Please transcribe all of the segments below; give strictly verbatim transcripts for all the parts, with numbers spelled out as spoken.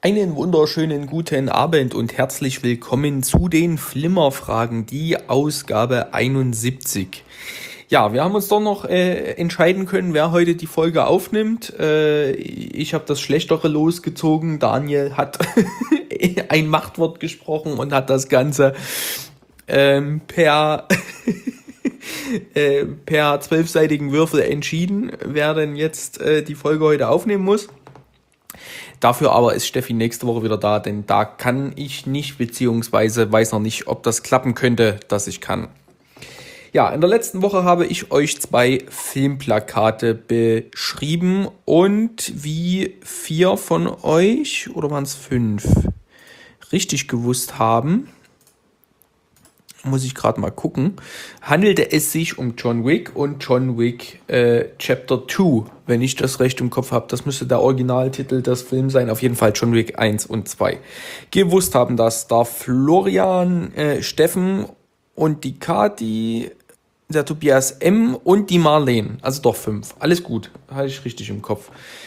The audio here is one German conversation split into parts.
Einen wunderschönen guten Abend und herzlich willkommen zu den Flimmerfragen, die Ausgabe einundsiebzig. Ja, wir haben uns doch noch äh, entscheiden können, wer heute die Folge aufnimmt. Äh, ich habe das schlechtere losgezogen. Daniel hat ein Machtwort gesprochen und hat das Ganze ähm, per äh, per zwölfseitigen Würfel entschieden, wer denn jetzt äh, die Folge heute aufnehmen muss. Dafür aber ist Steffi nächste Woche wieder da, denn da kann ich nicht, beziehungsweise weiß noch nicht, ob das klappen könnte, dass ich kann. Ja, in der letzten Woche habe ich euch zwei Filmplakate beschrieben und wie vier von euch, oder waren es fünf, richtig gewusst haben, muss ich gerade mal gucken, handelte es sich um John Wick und John Wick äh, Chapter zwei, wenn ich das recht im Kopf habe. Das müsste der Originaltitel des Films sein, auf jeden Fall John Wick eins und zwei. Gewusst haben das da Florian, äh, Steffen und die Kati, der Tobias M. und die Marlene. Also doch fünf. Alles gut, hatte ich richtig im Kopf.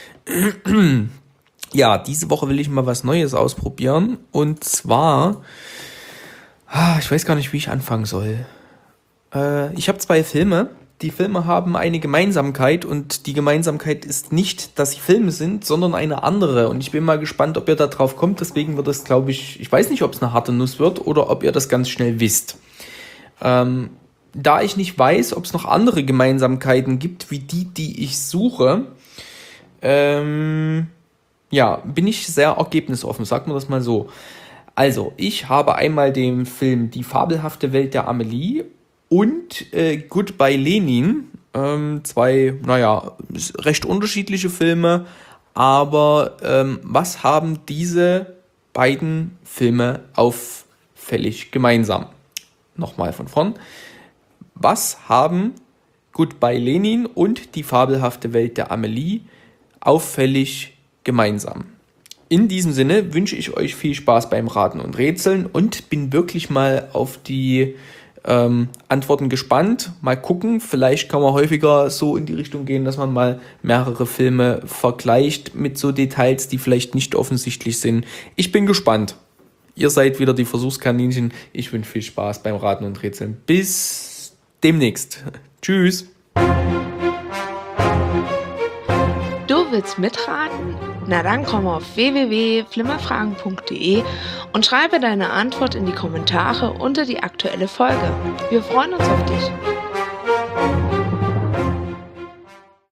Ja, diese Woche will ich mal was Neues ausprobieren und zwar... Ah, ich weiß gar nicht, wie ich anfangen soll. Äh, ich habe zwei Filme. Die Filme haben eine Gemeinsamkeit und die Gemeinsamkeit ist nicht, dass sie Filme sind, sondern eine andere. Und ich bin mal gespannt, ob ihr da drauf kommt. Deswegen wird es, glaube ich, ich weiß nicht, ob es eine harte Nuss wird oder ob ihr das ganz schnell wisst. Ähm, da ich nicht weiß, ob es noch andere Gemeinsamkeiten gibt, wie die, die ich suche, ähm, ja, bin ich sehr ergebnisoffen, sagen wir das mal so. Also, ich habe einmal den Film Die fabelhafte Welt der Amelie und äh, Goodbye Lenin. Ähm, zwei, naja, recht unterschiedliche Filme. Aber ähm, was haben diese beiden Filme auffällig gemeinsam? Nochmal von vorn. Was haben Goodbye Lenin und Die fabelhafte Welt der Amelie auffällig gemeinsam? In diesem Sinne wünsche ich euch viel Spaß beim Raten und Rätseln und bin wirklich mal auf die ähm, Antworten gespannt. Mal gucken, vielleicht kann man häufiger so in die Richtung gehen, dass man mal mehrere Filme vergleicht mit so Details, die vielleicht nicht offensichtlich sind. Ich bin gespannt. Ihr seid wieder die Versuchskaninchen. Ich wünsche viel Spaß beim Raten und Rätseln. Bis demnächst. Tschüss. Du willst mitraten? Na dann komm auf w w w punkt flimmerfragen punkt d e und schreibe deine Antwort in die Kommentare unter die aktuelle Folge. Wir freuen uns auf dich.